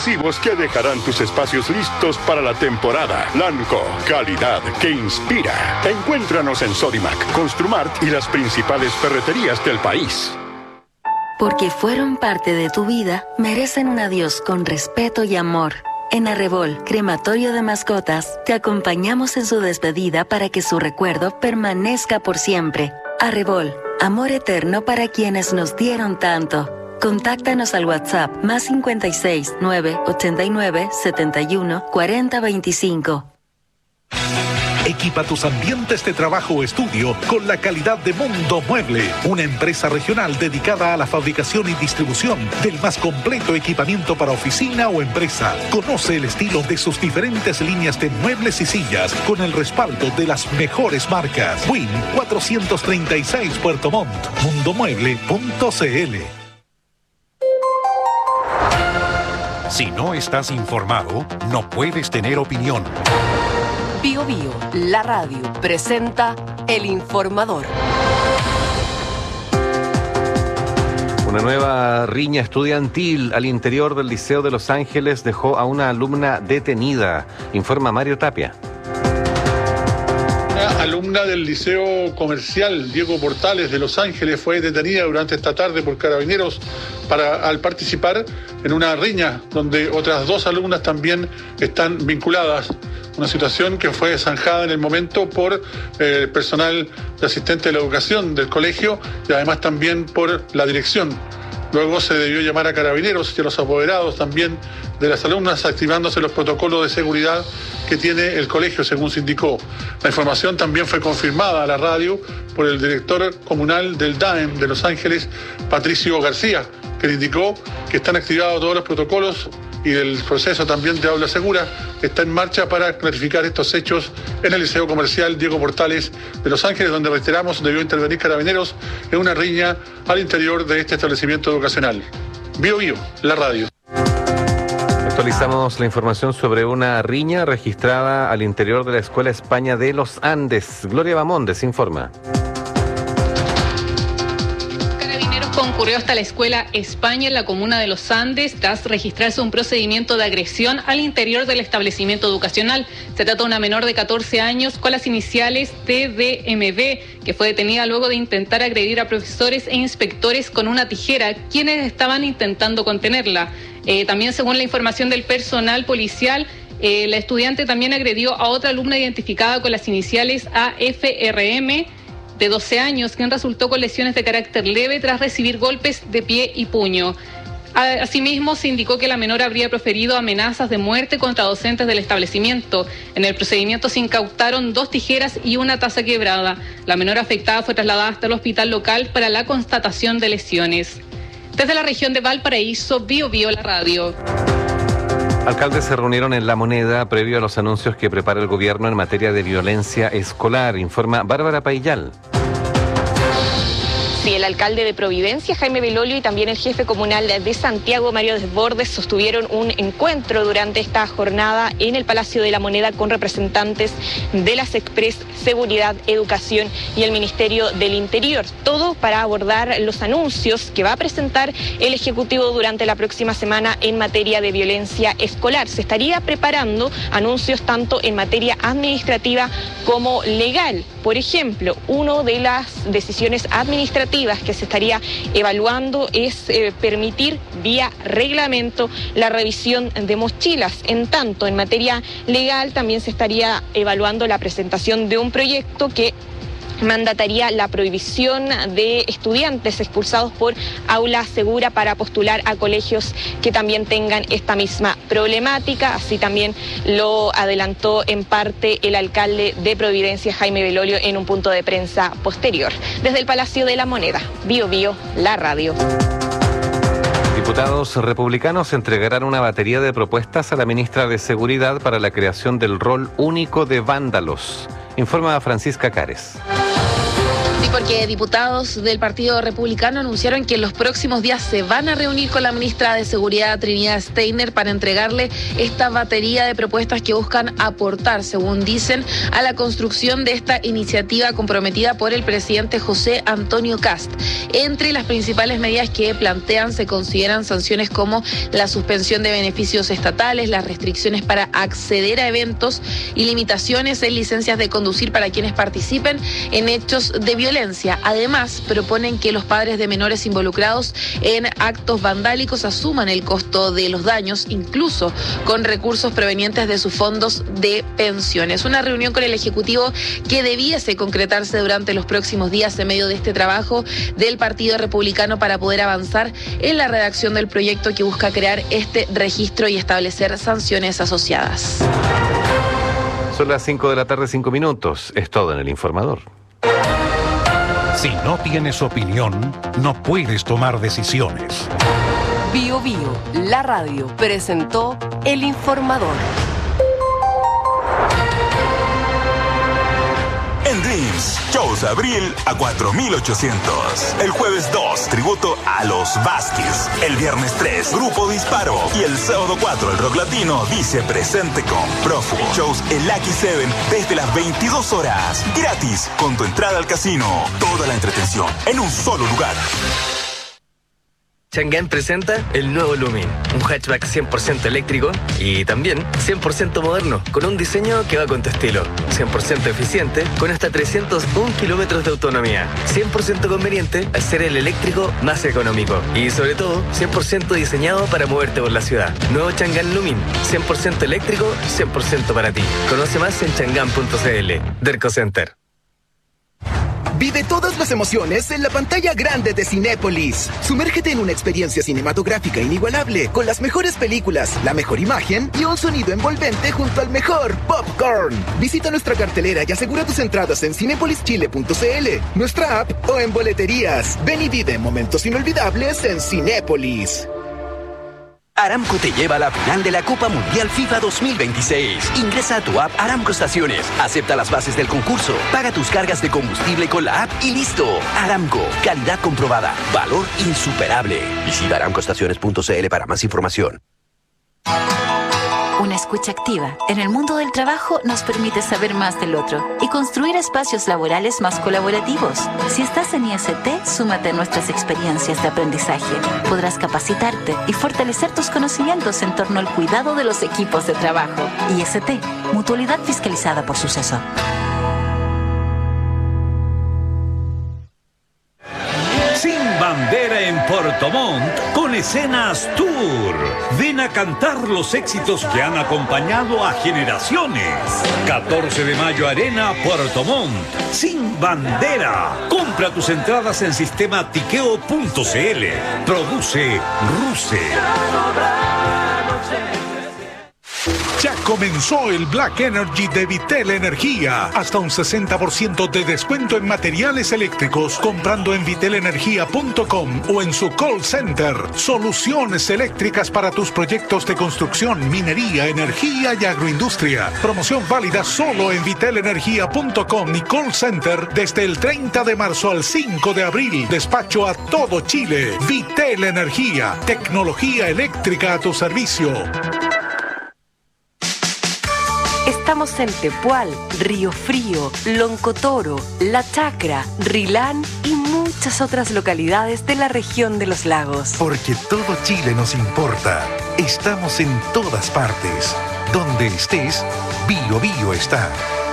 exclusivos que dejarán tus espacios listos para la temporada. Lanco, calidad que inspira. Encuéntranos en Sodimac, Construmart y las principales ferreterías del país. Porque fueron parte de tu vida, merecen un adiós con respeto y amor. En Arrebol, Crematorio de Mascotas, te acompañamos en su despedida para que su recuerdo permanezca por siempre. Arrebol, amor eterno para quienes nos dieron tanto. Contáctanos al WhatsApp +56 989 71 40 25. Equipa tus ambientes de trabajo o estudio con la calidad de Mundo Mueble, una empresa regional dedicada a la fabricación y distribución del más completo equipamiento para oficina o empresa. Conoce el estilo de sus diferentes líneas de muebles y sillas con el respaldo de las mejores marcas. Win 436 Puerto Montt, mundomueble.cl. Si no estás informado, no puedes tener opinión. Bio Bio, la radio, presenta El Informador. Una nueva riña estudiantil al interior del Liceo de Los Ángeles dejó a una alumna detenida, informa Mario Tapia. Una alumna del Liceo Comercial Diego Portales de Los Ángeles fue detenida durante esta tarde por carabineros al participar en una riña donde otras 2 alumnas también están vinculadas. Una situación que fue zanjada en el momento por el personal de asistente de la educación del colegio y además también por la dirección. Luego se debió llamar a carabineros y a los apoderados también de las alumnas, activándose los protocolos de seguridad que tiene el colegio, según se indicó. La información también fue confirmada a la radio por el director comunal del DAEM de Los Ángeles, Patricio García, que indicó que están activados todos los protocolos y el proceso también de aula segura está en marcha para clarificar estos hechos en el Liceo Comercial Diego Portales de Los Ángeles, donde, reiteramos, debió intervenir carabineros en una riña al interior de este establecimiento educacional. Bio Bio, la radio. Actualizamos la información sobre una riña registrada al interior de la Escuela España de Los Andes. Gloria Bamondes informa. Concurrió hasta la Escuela España en la comuna de Los Andes tras registrarse un procedimiento de agresión al interior del establecimiento educacional. Se trata de una menor de 14 años con las iniciales TDMB, que fue detenida luego de intentar agredir a profesores e inspectores con una tijera, quienes estaban intentando contenerla. También, según la información del personal policial, la estudiante también agredió a otra alumna identificada con las iniciales AFRM, de 12 años, quien resultó con lesiones de carácter leve tras recibir golpes de pie y puño. Asimismo, se indicó que la menor habría proferido amenazas de muerte contra docentes del establecimiento. En el procedimiento se incautaron 2 tijeras y una taza quebrada. La menor afectada fue trasladada hasta el hospital local para la constatación de lesiones. Desde la región de Valparaíso, Bio Bio, la radio. Alcaldes se reunieron en La Moneda previo a los anuncios que prepara el gobierno en materia de violencia escolar, informa Bárbara Paillal. Sí, el alcalde de Providencia, Jaime Belolio, y también el jefe comunal de Santiago, Mario Desbordes, sostuvieron un encuentro durante esta jornada en el Palacio de la Moneda con representantes de las Express, Seguridad, Educación y el Ministerio del Interior. Todo para abordar los anuncios que va a presentar el Ejecutivo durante la próxima semana en materia de violencia escolar. Se estaría preparando anuncios tanto en materia administrativa como legal. Por ejemplo, una de las decisiones administrativas que se estaría evaluando es permitir vía reglamento la revisión de mochilas. En tanto, en materia legal también se estaría evaluando la presentación de un proyecto que mandataría la prohibición de estudiantes expulsados por aula segura para postular a colegios que también tengan esta misma problemática. Así también lo adelantó en parte el alcalde de Providencia, Jaime Belolio, en un punto de prensa posterior. Desde el Palacio de la Moneda, Bio Bio, la radio. Diputados republicanos entregarán una batería de propuestas a la ministra de Seguridad para la creación del rol único de vándalos, informa Francisca Cares. Sí, porque diputados del Partido Republicano anunciaron que en los próximos días se van a reunir con la ministra de Seguridad, Trinidad Steiner, para entregarle esta batería de propuestas que buscan aportar, según dicen, a la construcción de esta iniciativa comprometida por el presidente José Antonio Kast. Entre las principales medidas que plantean se consideran sanciones como la suspensión de beneficios estatales, las restricciones para acceder a eventos y limitaciones en licencias de conducir para quienes participen en hechos de violencia. Además, proponen que los padres de menores involucrados en actos vandálicos asuman el costo de los daños, incluso con recursos provenientes de sus fondos de pensiones. Una reunión con el Ejecutivo que debiese concretarse durante los próximos días en medio de este trabajo del Partido Republicano para poder avanzar en la redacción del proyecto que busca crear este registro y establecer sanciones asociadas. Son las 5 de la tarde, 5 minutos. Es todo en El Informador. Si no tienes opinión, no puedes tomar decisiones. Bio Bio, la radio, presentó El Informador. En Dreams, shows abril a 4.800. El jueves 2, tributo a los Vázquez. El viernes 3, Grupo Disparo. Y el sábado 4, el Rock Latino dice presente con Prófugo. Shows en Lucky 7 desde las 22 horas. Gratis, con tu entrada al casino. Toda la entretención en un solo lugar. Chang'an presenta el nuevo Lumin, un hatchback 100% eléctrico y también 100% moderno, con un diseño que va con tu estilo, 100% eficiente, con hasta 301 kilómetros de autonomía, 100% conveniente al ser el eléctrico más económico y sobre todo 100% diseñado para moverte por la ciudad. Nuevo Chang'an Lumin, 100% eléctrico, 100% para ti. Conoce más en chang'an.cl. Derco Center. Vive todas las emociones en la pantalla grande de Cinépolis. Sumérgete en una experiencia cinematográfica inigualable, con las mejores películas, la mejor imagen y un sonido envolvente junto al mejor popcorn. Visita nuestra cartelera y asegura tus entradas en cinepolischile.cl, nuestra app o en boleterías. Ven y vive momentos inolvidables en Cinépolis. Aramco te lleva a la final de la Copa Mundial FIFA 2026. Ingresa a tu app Aramco Estaciones, acepta las bases del concurso, paga tus cargas de combustible con la app y listo. Aramco, calidad comprobada, valor insuperable. Visita aramcoestaciones.cl para más información. Una escucha activa en el mundo del trabajo nos permite saber más del otro y construir espacios laborales más colaborativos. Si estás en IST, súmate a nuestras experiencias de aprendizaje. Podrás capacitarte y fortalecer tus conocimientos en torno al cuidado de los equipos de trabajo. IST, mutualidad fiscalizada por Suceso. Sin bandera en Puerto Montt con Escenas Tour. Ven a cantar los éxitos que han acompañado a generaciones. 14 de mayo, Arena Puerto Montt. Sin bandera. Compra tus entradas en sistema tiqueo.cl. Produce Ruse. Ya comenzó el Black Energy de Vitel Energía. Hasta un 60% de descuento en materiales eléctricos comprando en vitelenergia.com o en su call center. Soluciones eléctricas para tus proyectos de construcción, minería, energía y agroindustria. Promoción válida solo en vitelenergia.com y call center desde el 30 de marzo al 5 de abril. Despacho a todo Chile. Vitel Energía. Tecnología eléctrica a tu servicio. Estamos en Tepual, Río Frío, Loncotoro, La Chacra, Rilán y muchas otras localidades de la región de los lagos. Porque todo Chile nos importa. Estamos en todas partes. Donde estés, Bio Bio está.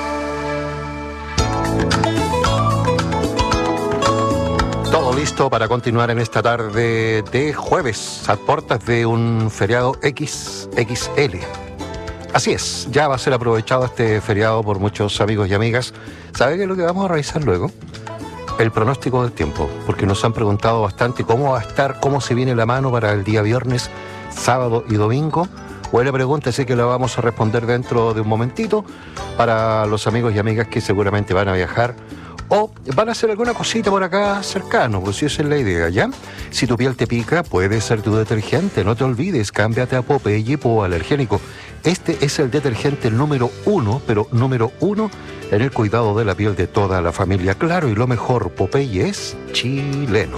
Todo listo para continuar en esta tarde de jueves, a puertas de un feriado XXL. Así es, ya va a ser aprovechado este feriado por muchos amigos y amigas. ¿Sabe qué es lo que vamos a revisar luego? El pronóstico del tiempo, porque nos han preguntado bastante cómo va a estar, cómo se viene la mano para el día viernes, sábado y domingo. Buena pregunta, sé que la vamos a responder dentro de un momentito para los amigos y amigas que seguramente van a viajar o van a hacer alguna cosita por acá cercano, pues si esa es la idea, ¿ya? Si tu piel te pica, puede ser tu detergente, no te olvides, cámbiate a Popeye hipoalergénico. Este es el detergente número 1, pero número 1 en el cuidado de la piel de toda la familia. Claro, y lo mejor, Popeye es chileno.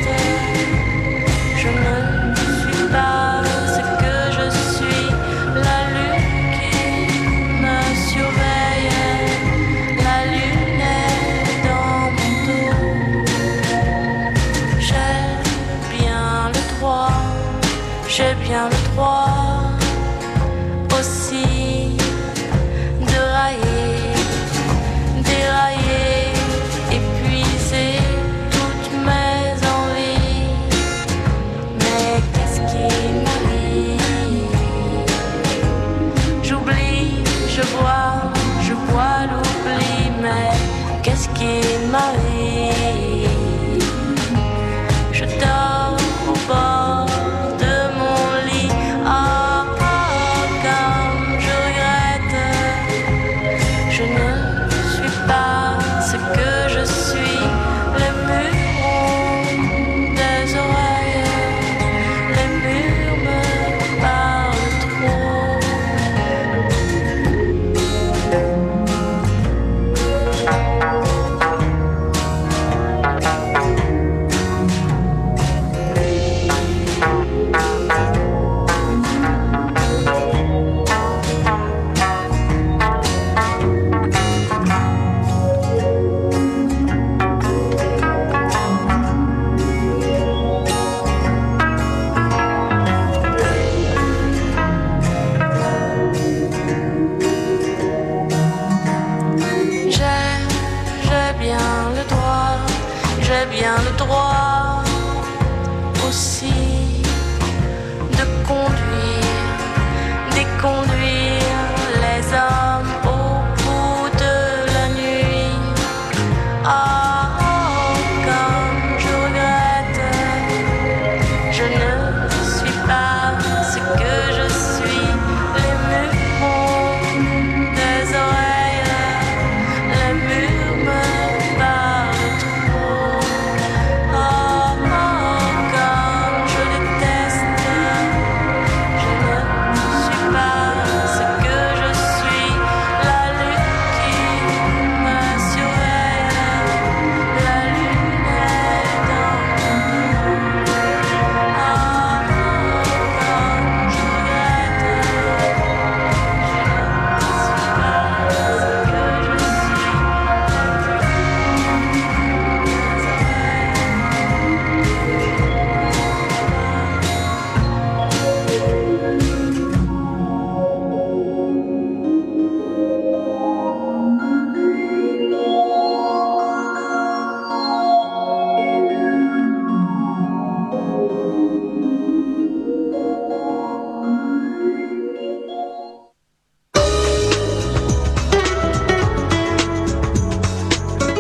La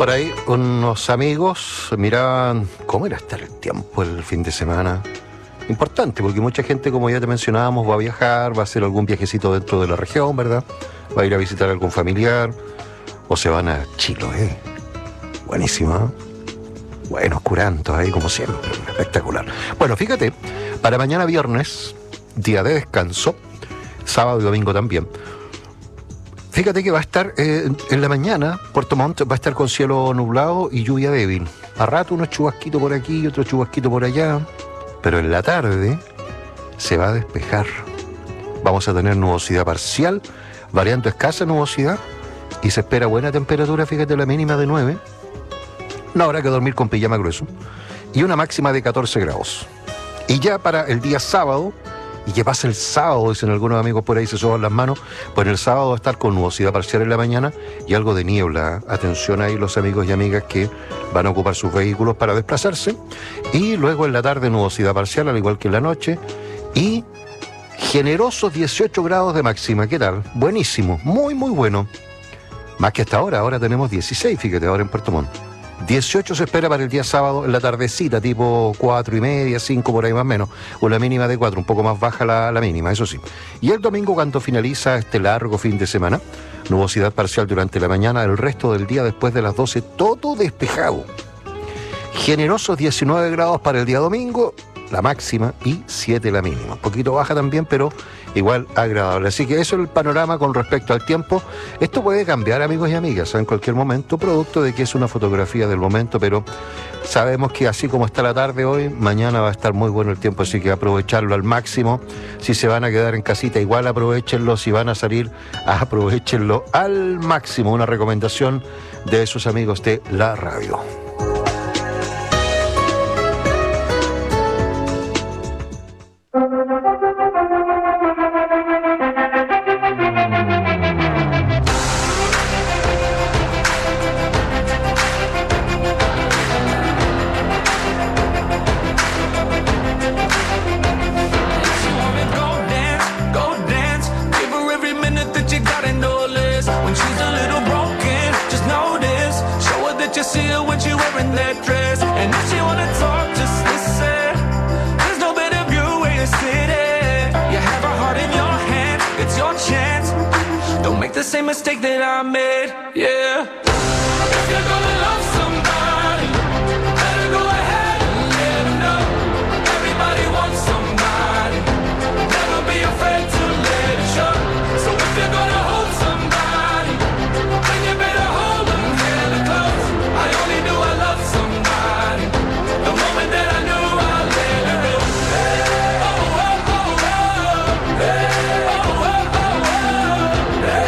Por ahí unos amigos miraban cómo era estar el tiempo el fin de semana. Importante, porque mucha gente, como ya te mencionábamos, va a viajar, va a hacer algún viajecito dentro de la región, ¿verdad? Va a ir a visitar a algún familiar, o se van a Chiloé. Buenísimo, ¿eh? Buenos curantos ahí, como siempre, espectacular. Bueno, fíjate, para mañana viernes, día de descanso, sábado y domingo también. Fíjate que va a estar en la mañana, Puerto Montt va a estar con cielo nublado y lluvia débil. A rato unos chubasquitos por aquí y otros chubasquitos por allá. Pero en la tarde se va a despejar. Vamos a tener nubosidad parcial, variando escasa nubosidad, y se espera buena temperatura, fíjate, la mínima de 9. No habrá que dormir con pijama grueso. Y una máxima de 14 grados. Y ya para el día sábado, ¿y qué pasa el sábado? Dicen algunos amigos por ahí, se soban las manos. Pues el sábado va a estar con nubosidad parcial en la mañana y algo de niebla. Atención ahí los amigos y amigas que van a ocupar sus vehículos para desplazarse. Y luego en la tarde nubosidad parcial, al igual que en la noche. Y generosos 18 grados de máxima. ¿Qué tal? Buenísimo, muy muy bueno. Más que hasta ahora tenemos 16, fíjate, ahora en Puerto Montt. 18 se espera para el día sábado en la tardecita, tipo 4:30, 5 por ahí más o menos. Una mínima de 4, un poco más baja la mínima, eso sí. Y el domingo, cuando finaliza este largo fin de semana, nubosidad parcial durante la mañana, el resto del día después de las 12, todo despejado. Generosos 19 grados para el día domingo, la máxima, y 7 la mínima. Un poquito baja también, pero igual agradable. Así que eso es el panorama con respecto al tiempo. Esto puede cambiar, amigos y amigas, en cualquier momento, producto de que es una fotografía del momento, pero sabemos que así como está la tarde hoy, mañana va a estar muy bueno el tiempo, así que aprovecharlo al máximo. Si se van a quedar en casita, igual aprovechenlo. Si van a salir, aprovechenlo al máximo. Una recomendación de sus amigos de la radio. Same mistake that I made, yeah. If you're gonna love somebody, better go ahead and let them know. Everybody wants somebody, never be afraid to let it show. So if you're gonna hold somebody, then you better hold them hella close. I only knew I loved somebody the moment that I knew I let her go. Oh, oh, oh, oh, hey, oh, oh, oh, oh, hey.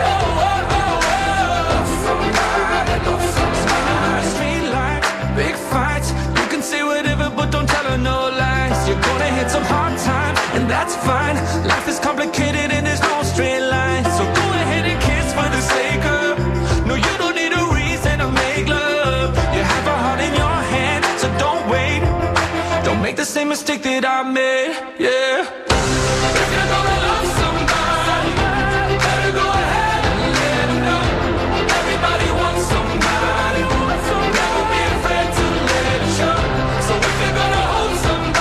Some hard times, and that's fine. Life is complicated and there's no straight line. So go ahead and kiss for the sake of. No, you don't need a reason to make love. You have a heart in your hand, so don't wait. Don't make the same mistake that I made, yeah. If you're gonna love somebody, better go ahead and let them know. Everybody wants somebody, never be afraid to let it show. So if you're gonna hold somebody,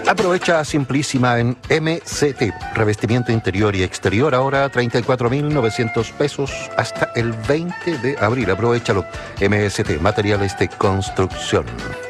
Aprovecha Simplísima en MCT. Revestimiento interior y exterior ahora 34.900 pesos hasta el 20 de abril. Aprovechalo. MCT, materiales de construcción.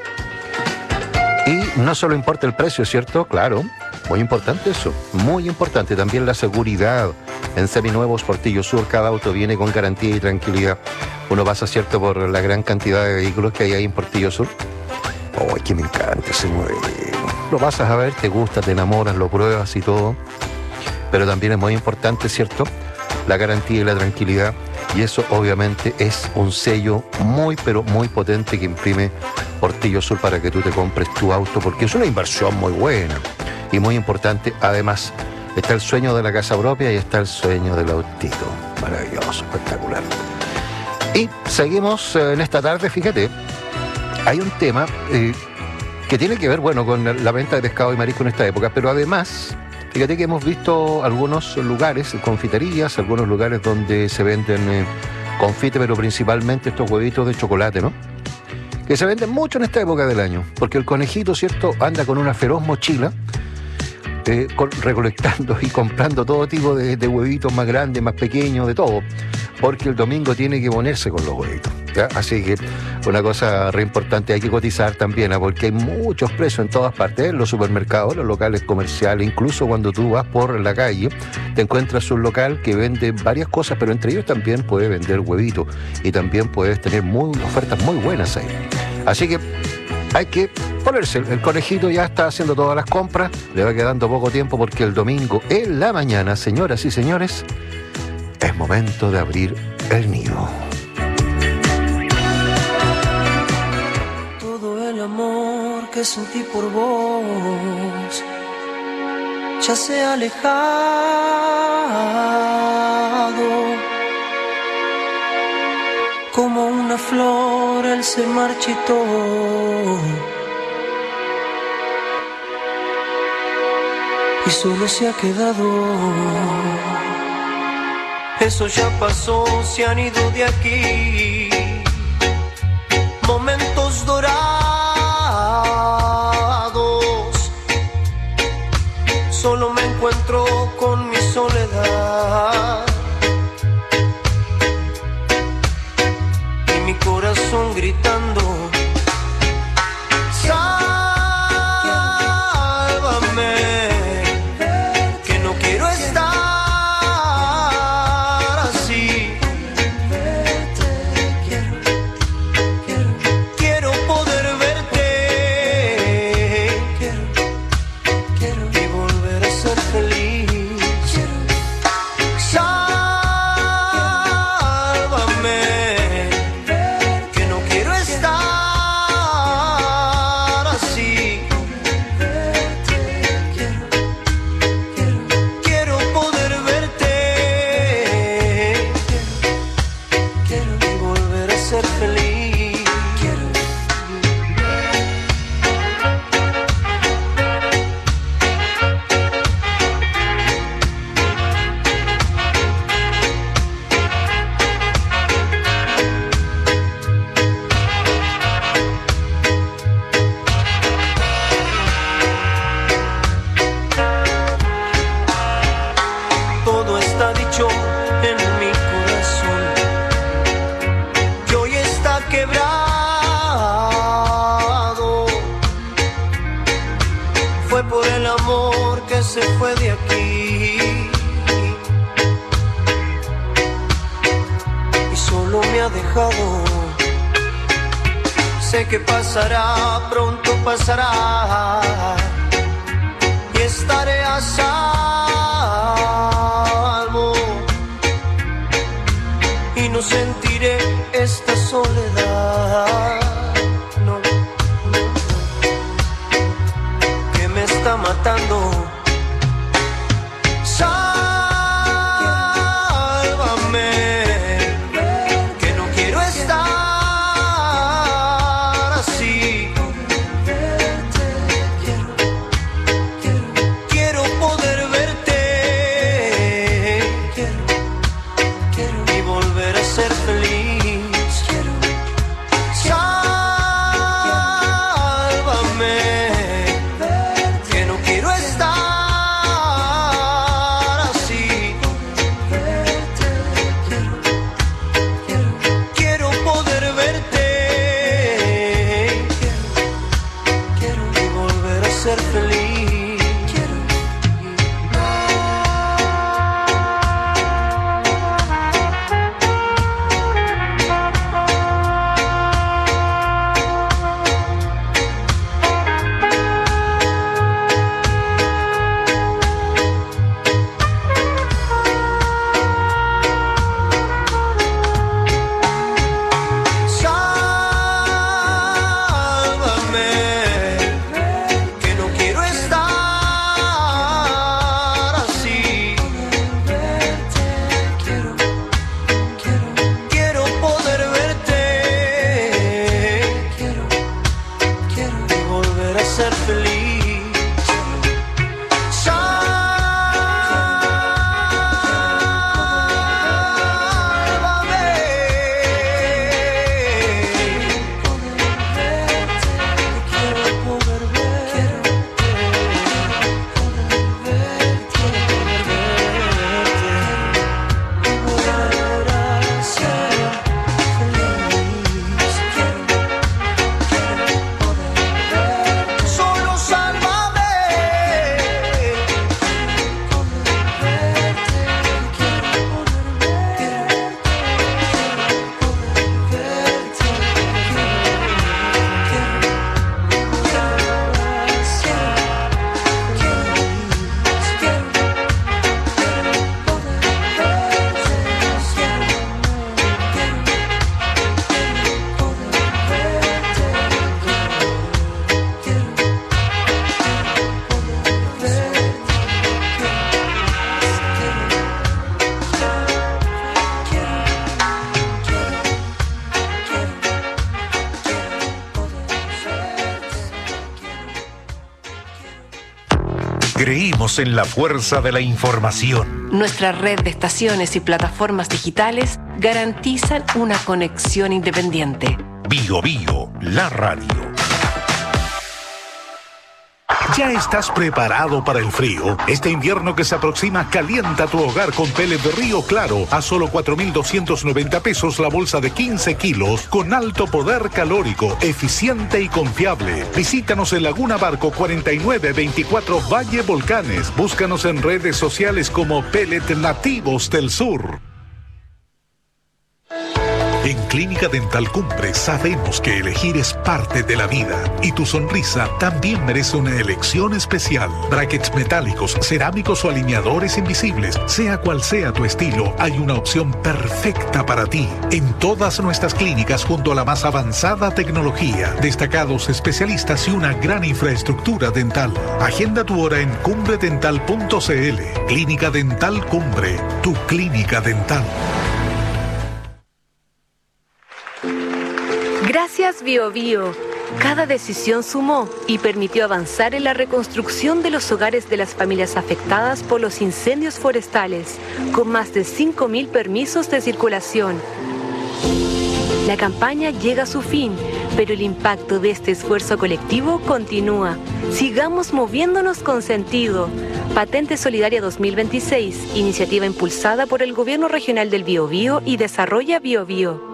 Y no solo importa el precio, ¿cierto? Claro, muy importante eso. Muy importante también la seguridad. En Seminuevos Portillo Sur cada auto viene con garantía y tranquilidad. Uno pasa, ¿cierto?, por la gran cantidad de vehículos que hay ahí en Portillo Sur. ¡Oh, que me encanta ese modelo! Lo pasas a ver, te gusta, te enamoras, lo pruebas y todo. Pero también es muy importante, ¿cierto?, la garantía y la tranquilidad. Y eso obviamente es un sello muy, pero muy potente que imprime Portillo Sur para que tú te compres tu auto, porque es una inversión muy buena y muy importante. Además, está el sueño de la casa propia y está el sueño del autito. Maravilloso, espectacular. Y seguimos en esta tarde, fíjate, hay un tema que tiene que ver, bueno, con la venta de pescado y marisco en esta época, pero además, fíjate que hemos visto algunos lugares, confiterías, algunos lugares donde se venden confite, pero principalmente estos huevitos de chocolate, ¿no?, que se venden mucho en esta época del año, porque el conejito, ¿cierto?, anda con una feroz mochila, recolectando y comprando todo tipo de huevitos más grandes, más pequeños, de todo, porque el domingo tiene que ponerse con los huevitos, ¿ya? Así que una cosa re importante, hay que cotizar también, porque hay muchos precios en todas partes, en los supermercados, los locales comerciales, incluso cuando tú vas por la calle, te encuentras un local que vende varias cosas, pero entre ellos también puede vender huevitos y también puedes tener ofertas muy buenas ahí. Así que hay que ponerse. El conejito ya está haciendo todas las compras, le va quedando poco tiempo porque el domingo en la mañana, señoras y señores, es momento de abrir el nido. Todo el amor que sentí por vos ya se ha alejado. Como una flor él se marchitó. Y solo se ha quedado. Eso ya pasó, se han ido de aquí. Momentos dorados. Solo me encuentro con mi soledad. Y mi corazón gritando. Se fue de aquí y solo me ha dejado. Sé que pasará, pronto pasará y estaré a salvo y no sentiré esta soledad. No, que me está matando. Que no Creímos en la fuerza de la información. Nuestra red de estaciones y plataformas digitales garantizan una conexión independiente. Bio Bio, la radio. ¿Ya estás preparado para el frío? Este invierno que se aproxima, calienta tu hogar con pellet de Río Claro a solo 4.290 pesos la bolsa de 15 kilos con alto poder calórico, eficiente y confiable. Visítanos en Laguna Barco 4924 Valle Volcanes. Búscanos en redes sociales como Pellet Nativos del Sur. En Clínica Dental Cumbre sabemos que elegir es parte de la vida y tu sonrisa también merece una elección especial. Brackets metálicos, cerámicos o alineadores invisibles, sea cual sea tu estilo, hay una opción perfecta para ti. En todas nuestras clínicas junto a la más avanzada tecnología, destacados especialistas y una gran infraestructura dental. Agenda tu hora en cumbredental.cl. Clínica Dental Cumbre, tu clínica dental. Gracias Bio Bio. Cada decisión sumó y permitió avanzar en la reconstrucción de los hogares de las familias afectadas por los incendios forestales, con más de 5.000 permisos de circulación. La campaña llega a su fin, pero el impacto de este esfuerzo colectivo continúa. Sigamos moviéndonos con sentido. Patente Solidaria 2026, iniciativa impulsada por el Gobierno Regional del Biobío y Desarrolla Biobío.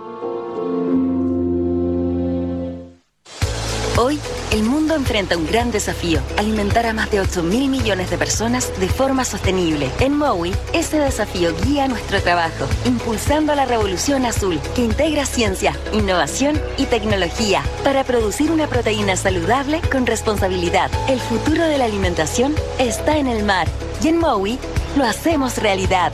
Hoy, el mundo enfrenta un gran desafío: alimentar a más de 8.000 millones de personas de forma sostenible. En Mowi, ese desafío guía nuestro trabajo, impulsando la revolución azul, que integra ciencia, innovación y tecnología para producir una proteína saludable con responsabilidad. El futuro de la alimentación está en el mar, y en Mowi lo hacemos realidad.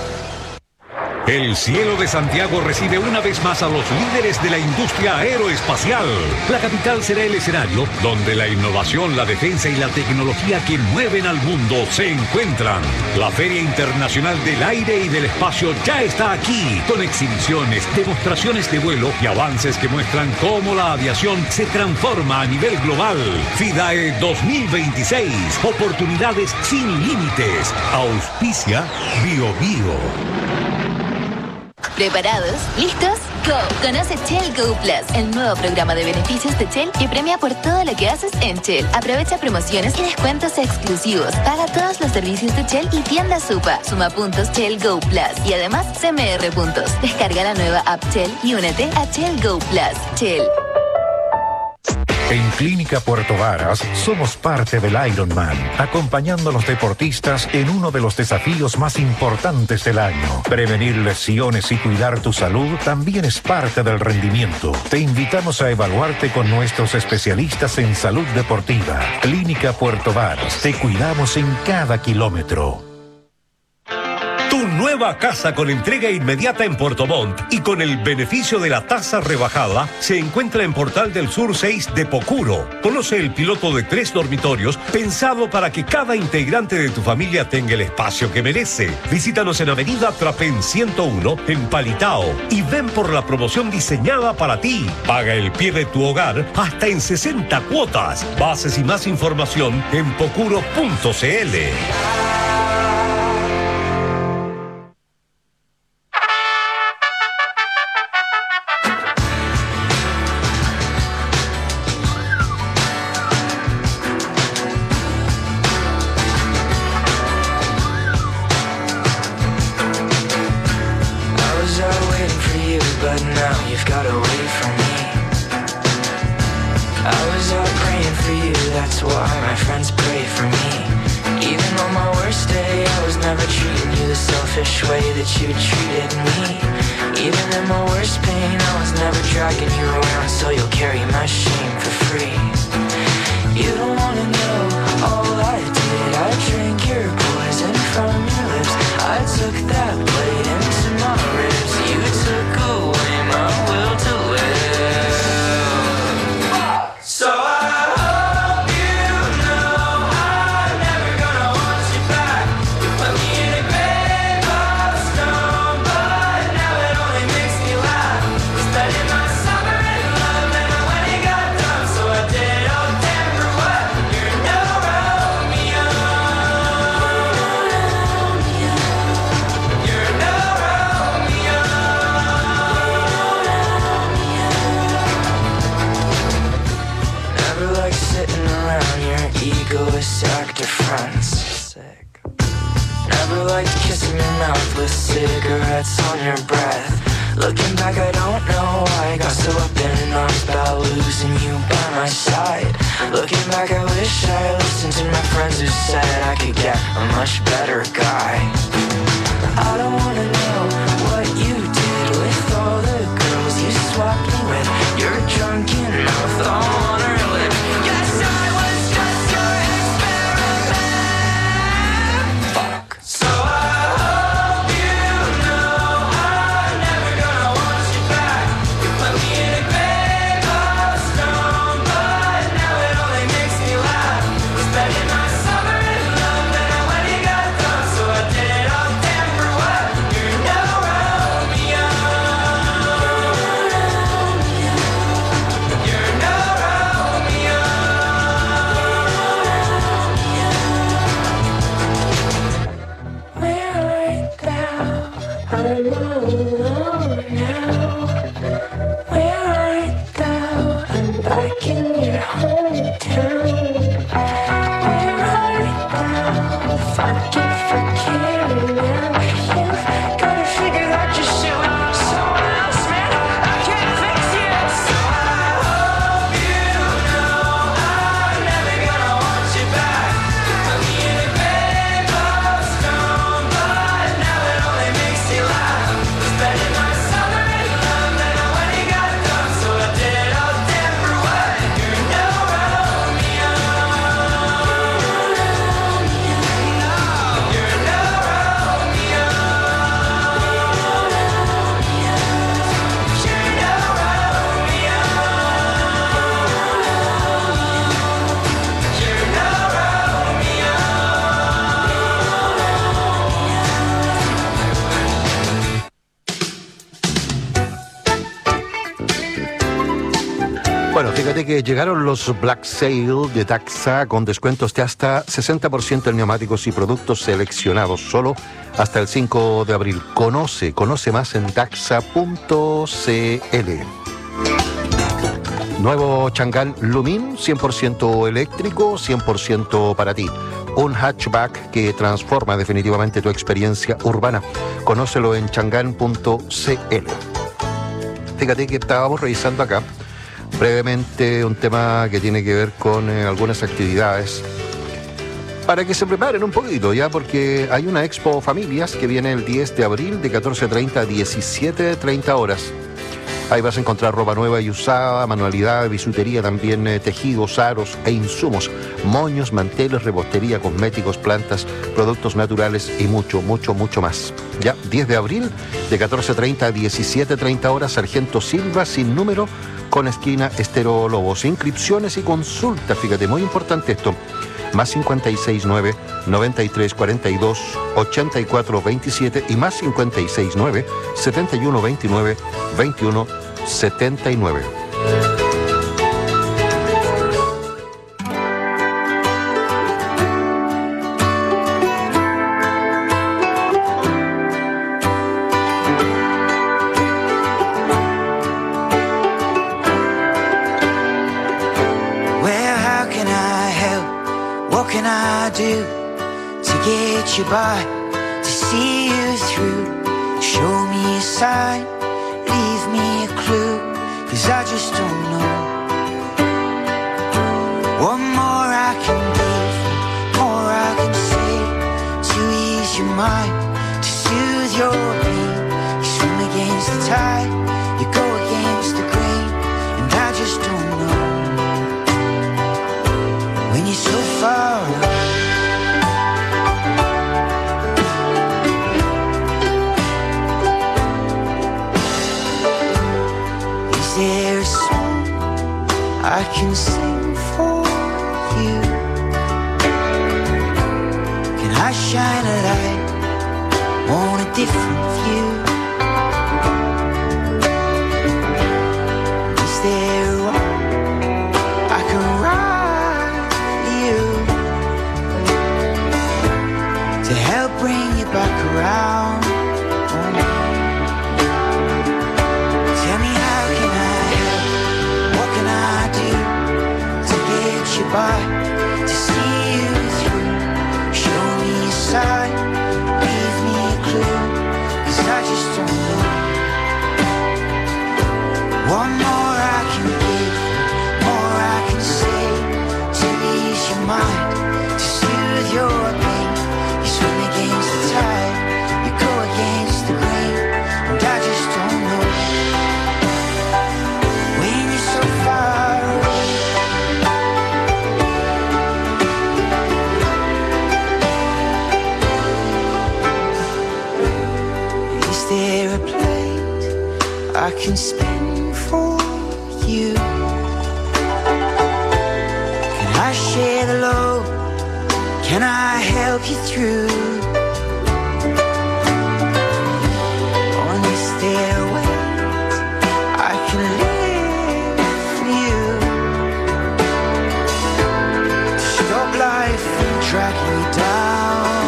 El cielo de Santiago recibe una vez más a los líderes de la industria aeroespacial. La capital será el escenario donde la innovación, la defensa y la tecnología que mueven al mundo se encuentran. La Feria Internacional del Aire y del Espacio ya está aquí, con exhibiciones, demostraciones de vuelo y avances que muestran cómo la aviación se transforma a nivel global. FIDAE 2026, oportunidades sin límites. Auspicia Bio Bio. ¿Preparados? ¿Listos? ¡Go! Conoce Shell Go Plus, el nuevo programa de beneficios de Shell que premia por todo lo que haces en Shell. Aprovecha promociones y descuentos exclusivos. Paga todos los servicios de Shell y tienda Supa. Suma puntos Shell Go Plus y además CMR puntos. Descarga la nueva app Shell y únete a Shell Go Plus. Shell. En Clínica Puerto Varas somos parte del Ironman, acompañando a los deportistas en uno de los desafíos más importantes del año. Prevenir lesiones y cuidar tu salud también es parte del rendimiento. Te invitamos a evaluarte con nuestros especialistas en salud deportiva. Clínica Puerto Varas, te cuidamos en cada kilómetro. Tu nueva casa con entrega inmediata en Puerto Montt y con el beneficio de la tasa rebajada se encuentra en Portal del Sur 6 de Pocuro. Conoce el piloto de 3 dormitorios pensado para que cada integrante de tu familia tenga el espacio que merece. Visítanos en Avenida Trapén 101 en Palitao y ven por la promoción diseñada para ti. Paga el pie de tu hogar hasta en 60 cuotas. Bases y más información en pocuro.cl. never liked kissing your mouth with cigarettes on your breath. Looking back, I don't know why I got so up in arms about losing you by my side. Looking back, I wish I listened to my friends who said I could get a much better guy. I don't wanna know what you did with all the girls you swapped me with. Your drunken mouth, I wanna relive. Yes, I was just your experiment. Fuck. So I hope you know I'm never gonna want you back. You put me in a grave of stone, but now it only makes me laugh. Spending my summer in love, and when you got done, so I did it all damn for what? You're no Romeo. You're no Romeo. We're right now, I'm alone now. We're right now, I'm back in your hometown. We're right now, fuck you for caring now. You've gotta figure out your shit with someone else, man. I can't fix you. So I hope you know I'm never gonna want you back. You put me in a grave of stone, but now it only makes me laugh. Spending my summer in love, and when you got done, so I did it all damn for what? You're no Romeo. You're no Romeo. You're no Romeo. You're no Romeo. Bueno, fíjate que llegaron los Black Sale de Taxa con descuentos de hasta 60% en neumáticos y productos seleccionados, solo hasta el 5 de abril. Conoce más en taxa.cl. Nuevo Chang'an Lumin, 100% eléctrico, 100% para ti. Un hatchback que transforma definitivamente tu experiencia urbana. Conócelo en chang'an.cl. Fíjate que estábamos revisando acá brevemente un tema que tiene que ver con algunas actividades para que se preparen un poquito, ya, porque hay una Expo Familias que viene el 10 de abril de 14:30 a 17:30 horas. Ahí vas a encontrar ropa nueva y usada, manualidad, bisutería, también tejidos, aros e insumos, moños, manteles, repostería, cosméticos, plantas, productos naturales y mucho más. Ya, 10 de abril de 14:30 a 17:30 horas, Sargento Silva, sin número, con esquina Estero Lobos. Inscripciones y consultas, fíjate, muy importante esto. Más 569-9342-8427 y más 569-7129-2179. Well, how can I help? What can I do to get you by, to see you through? Show me a sign, leave me a clue, 'cause I just don't know. What more I can give, more I can say, to ease your mind, to soothe your pain. You swim against the tide, you go against the grain, and I just don't know. When you're so far away, is there a song I can sing for you? Can I shine a light on a different view? Is there a rock I can ride you to help bring you back around? Tell me, how can I help? What can I do to get you by, to see you through? Show me a sign, I can spend for you. Can I share the load? Can I help you through? On this stairway I can live for you. Stop life from dragging me down.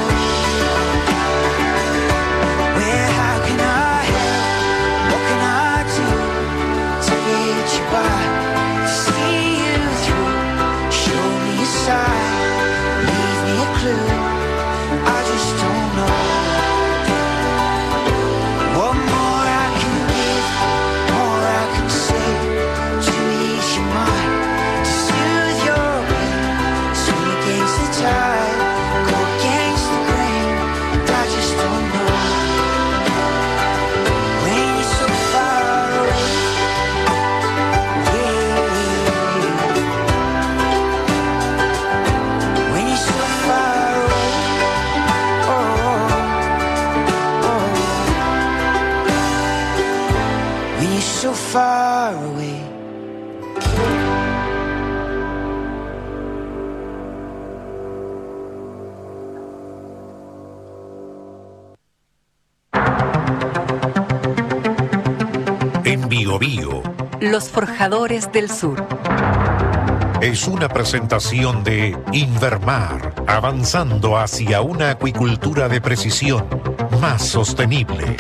Where, how can I help? What can I do to get you by? To see you through. Show me a sign. Leave me a clue. I just don't know. What more I can give, more I can say to ease your mind, to soothe your pain, swim against the tide, go against the grain. I just don't know. When you're so far away, yeah. When you're so far away, oh, oh. When you're so far away. En Bio Bio Los Forjadores del Sur. es una presentación de Invermar, avanzando hacia una acuicultura de precisión más sostenible.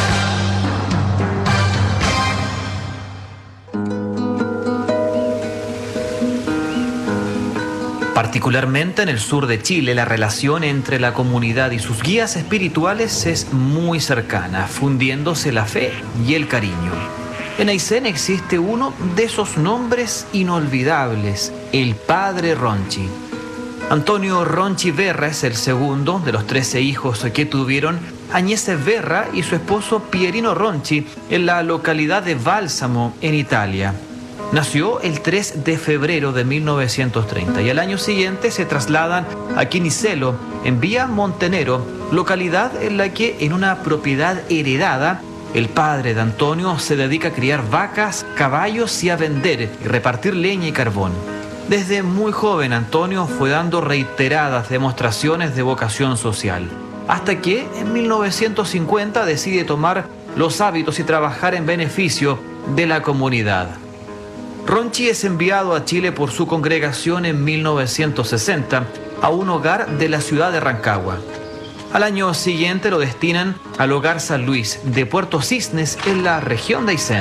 Particularmente en el sur de Chile, la relación entre la comunidad y sus guías espirituales es muy cercana, fundiéndose la fe y el cariño. En Aysén existe uno de esos nombres inolvidables, el Padre Ronchi. Antonio Ronchi Verra es el segundo de los 13 hijos que tuvieron Agnese Verra y su esposo Pierino Ronchi en la localidad de Bálsamo, en Italia. Nació el 3 de febrero de 1930 y al año siguiente se trasladan a Quinicelo, en Vía Montenero, localidad en la que, en una propiedad heredada, el padre de Antonio se dedica a criar vacas, caballos y a vender y repartir leña y carbón. Desde muy joven, Antonio fue dando reiteradas demostraciones de vocación social, hasta que en 1950 decide tomar los hábitos y trabajar en beneficio de la comunidad. Ronchi es enviado a Chile por su congregación en 1960 a un hogar de la ciudad de Rancagua. Al año siguiente lo destinan al Hogar San Luis de Puerto Cisnes, en la región de Aysén.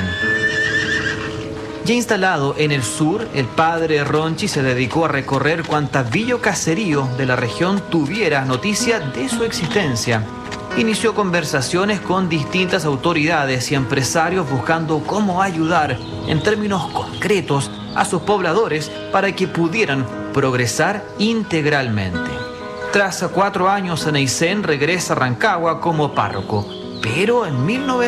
Ya instalado en el sur, el padre Ronchi se dedicó a recorrer cuantas villa o caserío de la región tuviera noticia de su existencia. Inició conversaciones con distintas autoridades y empresarios buscando cómo ayudar en términos concretos a sus pobladores para que pudieran progresar integralmente. Tras 4 años en Aysén, regresa a Rancagua como párroco, pero en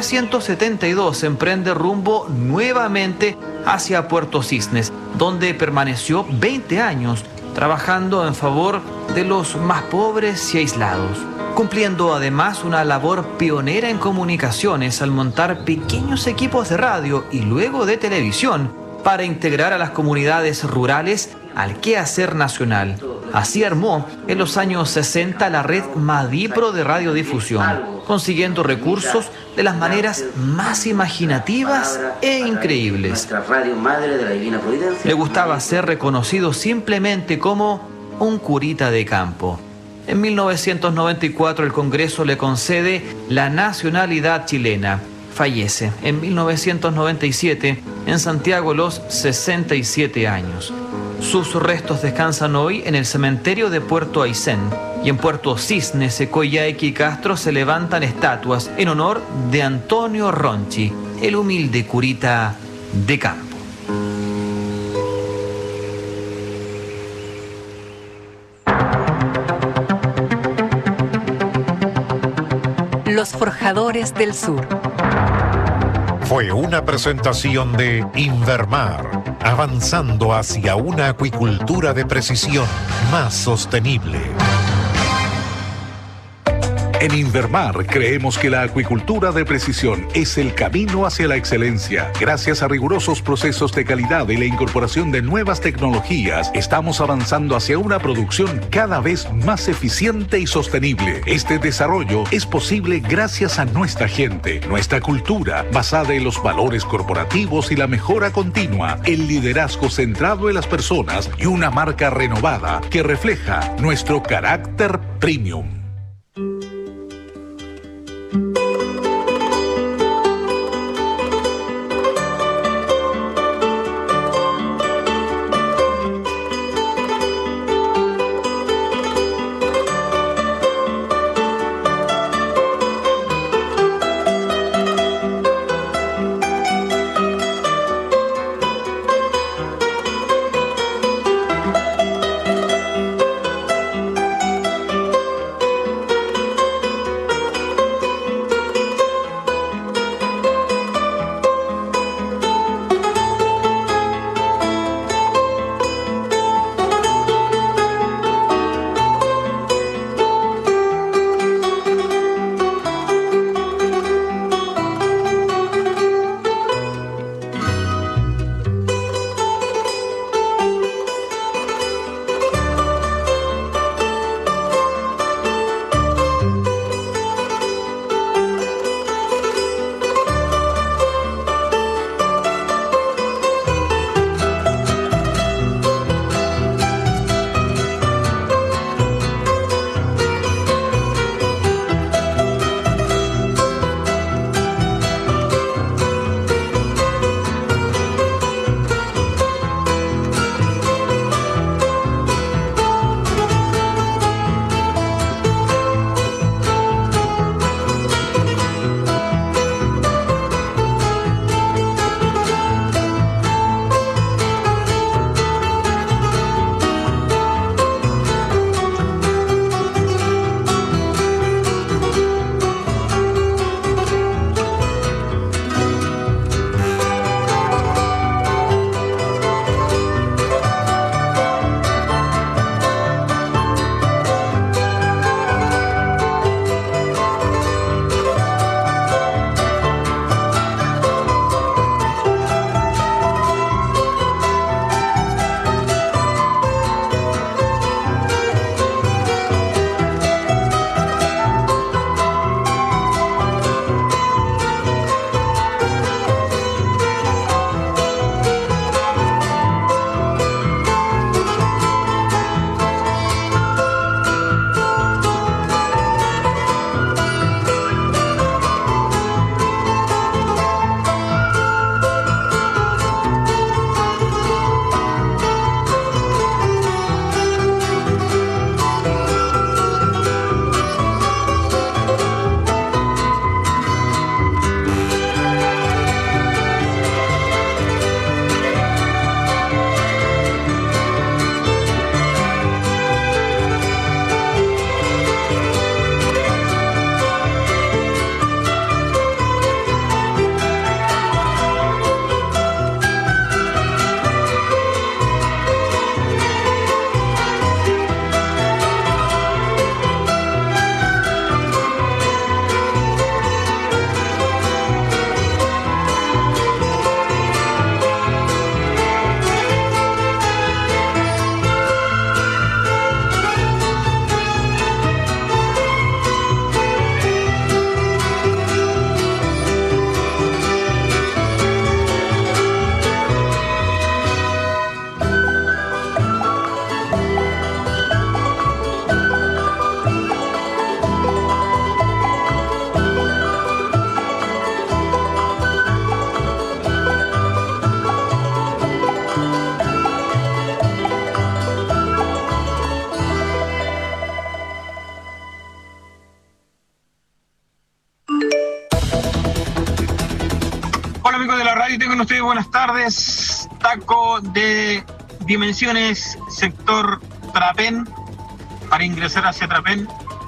1972 emprende rumbo nuevamente hacia Puerto Cisnes, donde permaneció 20 años trabajando en favor de los más pobres y aislados, cumpliendo además una labor pionera en comunicaciones al montar pequeños equipos de radio y luego de televisión para integrar a las comunidades rurales al quehacer nacional. Así armó en los años 60 la red Madipro de radiodifusión, consiguiendo recursos de las maneras más imaginativas e increíbles. Le gustaba ser reconocido simplemente como un curita de campo. En 1994 el Congreso le concede la nacionalidad chilena. Fallece en 1997 en Santiago a los 67 años. Sus restos descansan hoy en el cementerio de Puerto Aysén, y en Puerto Cisnes, Coyhaique y Castro se levantan estatuas en honor de Antonio Ronchi, el humilde curita de campo. Los Forjadores del Sur. Fue una presentación de Invermar, avanzando hacia una acuicultura de precisión más sostenible. En Invermar creemos que la acuicultura de precisión es el camino hacia la excelencia. Gracias a rigurosos procesos de calidad y la incorporación de nuevas tecnologías, estamos avanzando hacia una producción cada vez más eficiente y sostenible. Este desarrollo es posible gracias a nuestra gente, nuestra cultura, basada en los valores corporativos y la mejora continua, el liderazgo centrado en las personas y una marca renovada que refleja nuestro carácter premium. Tengan ustedes buenas tardes. Taco de dimensiones sector Trapén, para ingresar hacia Trapén.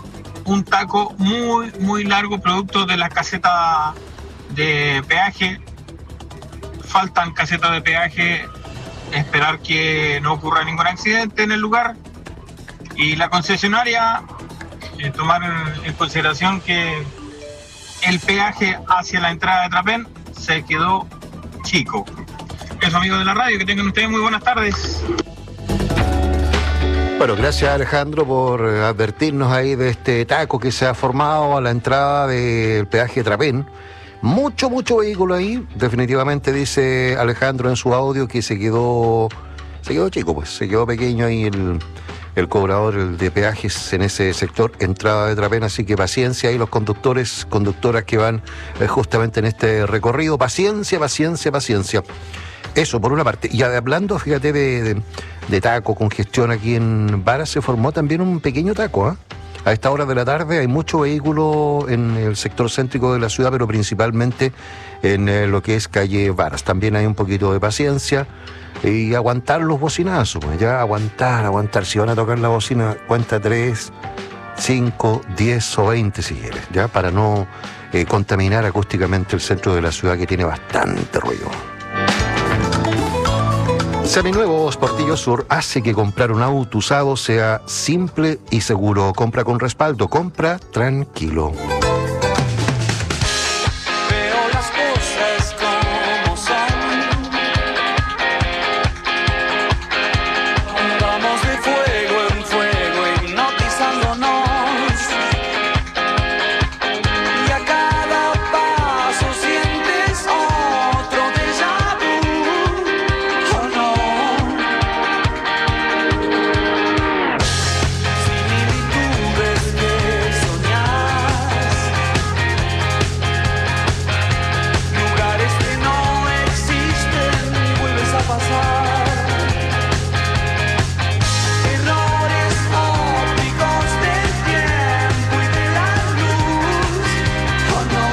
Un taco muy largo, producto de la caseta de peaje. Faltan casetas de peaje, esperar que no ocurra ningún accidente en el lugar. Y la concesionaria tomar en consideración que el peaje hacia la entrada de Trapén se quedó chico. Eso, amigos de la radio, que tengan ustedes muy buenas tardes. Bueno, gracias Alejandro por advertirnos ahí de este taco que se ha formado a la entrada del peaje de Trapén. Mucho vehículo ahí. Definitivamente dice Alejandro en su audio que se quedó chico, pues se quedó pequeño ahí el cobrador de peajes en ese sector, entrada de Trapén, así que paciencia ahí los conductores, conductoras que van justamente en este recorrido. Paciencia. Eso por una parte. Y hablando, fíjate, de taco, congestión aquí en Varas, se formó también un pequeño taco, ¿eh? A esta hora de la tarde hay mucho vehículo en el sector céntrico de la ciudad, pero principalmente en lo que es calle Varas. También hay un poquito de paciencia y aguantar los bocinazos, pues ya aguantar. Si van a tocar la bocina, cuenta 3, 5, 10 o 20 si quieres, ya, para no contaminar acústicamente el centro de la ciudad, que tiene bastante ruido. Seminuevos Portillo Sur hace que comprar un auto usado sea simple y seguro. Compra con respaldo, compra tranquilo. Veo las cosas como son. Vamos de fuego en fuego, hipnotizándonos. Y a cada paso sientes otro déjà vu. Oh no. Similitudes que soñas, lugares que no existen y vuelves a pasar. Errores ópticos del tiempo y de la luz. Oh no.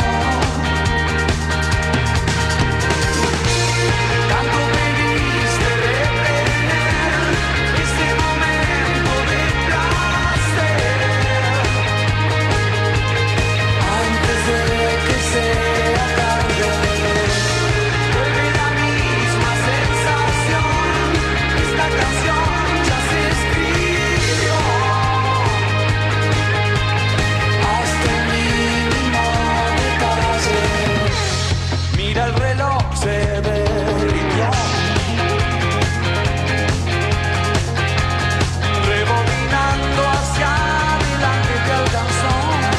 Tanto pediste retener este momento de placer antes de que sea tarde. Vuelve la misma sensación. Esta canción ya se escribió hasta el mínimo detalle. Mira el reloj, se derritió. Rebobinando hacia adelante te alcanzó.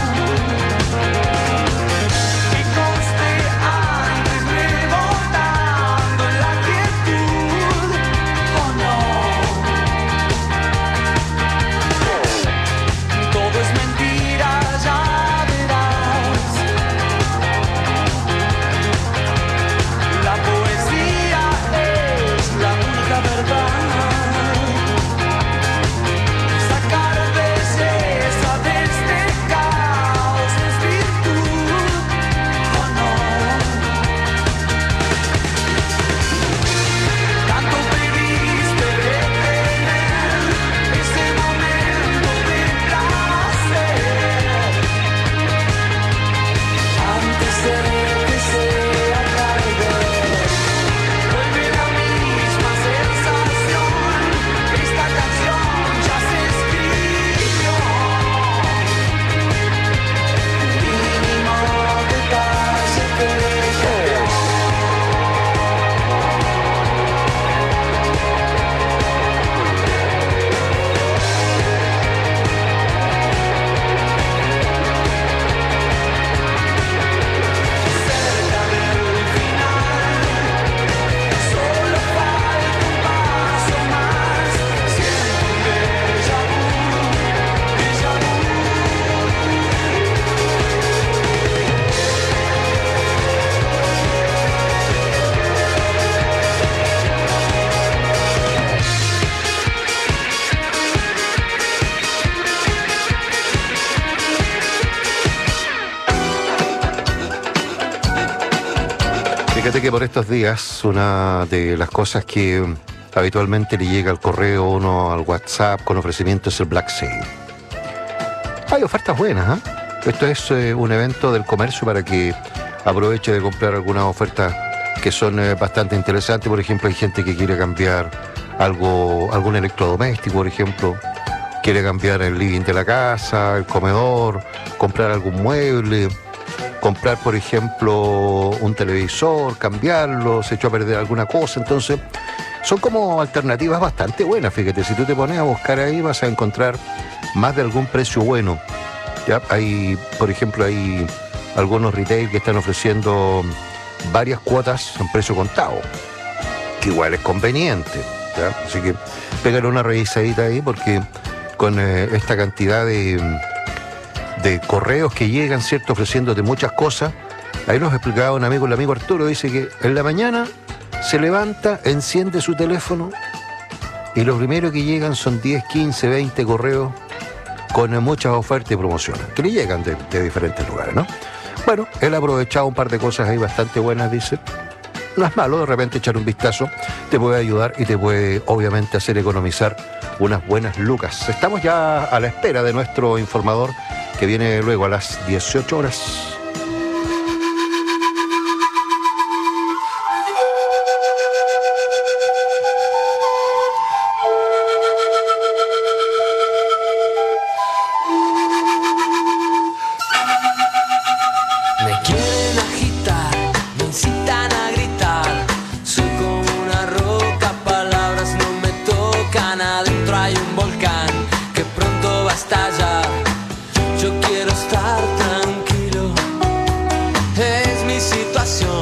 Y conste antes rebotando en la quietud. Oh no. Todo es mentira, ya verás. La poesía es la única verdad. Sacar belleza de este caos es virtud. Oh no. Tanto pediste retener ese momento de placer antes de que sea tarde. Vuelve la misma sensación. Esta canción ya se escribió. Mínimo detalle que quedó. Cerca del final, solo falta un paso más. Siento un déjà vu, déjà vu. Fíjate que por estos días una de las cosas que habitualmente le llega al correo uno al WhatsApp con ofrecimiento es el Black Sale. Hay ofertas buenas, ¿eh? Esto es un evento del comercio para que aproveche de comprar algunas ofertas que son bastante interesantes. Por ejemplo, hay gente que quiere cambiar algún electrodoméstico, por ejemplo, quiere cambiar el living de la casa, el comedor, comprar algún mueble, comprar, por ejemplo, un televisor, cambiarlo, se echó a perder alguna cosa. Entonces, son como alternativas bastante buenas, fíjate. Si tú te pones a buscar ahí, vas a encontrar más de algún precio bueno. ¿Ya? Hay, por ejemplo, hay algunos retail que están ofreciendo varias cuotas en precio contado, que igual es conveniente, ¿ya? Así que pégale una revisadita ahí, porque con esta cantidad de correos que llegan, ¿cierto?, ofreciéndote muchas cosas. Ahí nos explicaba un amigo, el amigo Arturo, dice que en la mañana se levanta, enciende su teléfono y lo primero que llegan son 10, 15, 20 correos con muchas ofertas y promociones que le llegan de diferentes lugares, ¿no? Bueno, él ha aprovechado un par de cosas ahí bastante buenas, dice. No es malo de repente echar un vistazo, te puede ayudar y te puede obviamente hacer economizar unas buenas lucas. Estamos ya a la espera de nuestro informador, que viene luego a las 18 horas. Me quieren agitar, me incitan a gritar. Soy como una roca, palabras no me tocan. Adentro hay un volcán que pronto va a estallar. Yo quiero estar tranquilo, es mi situación.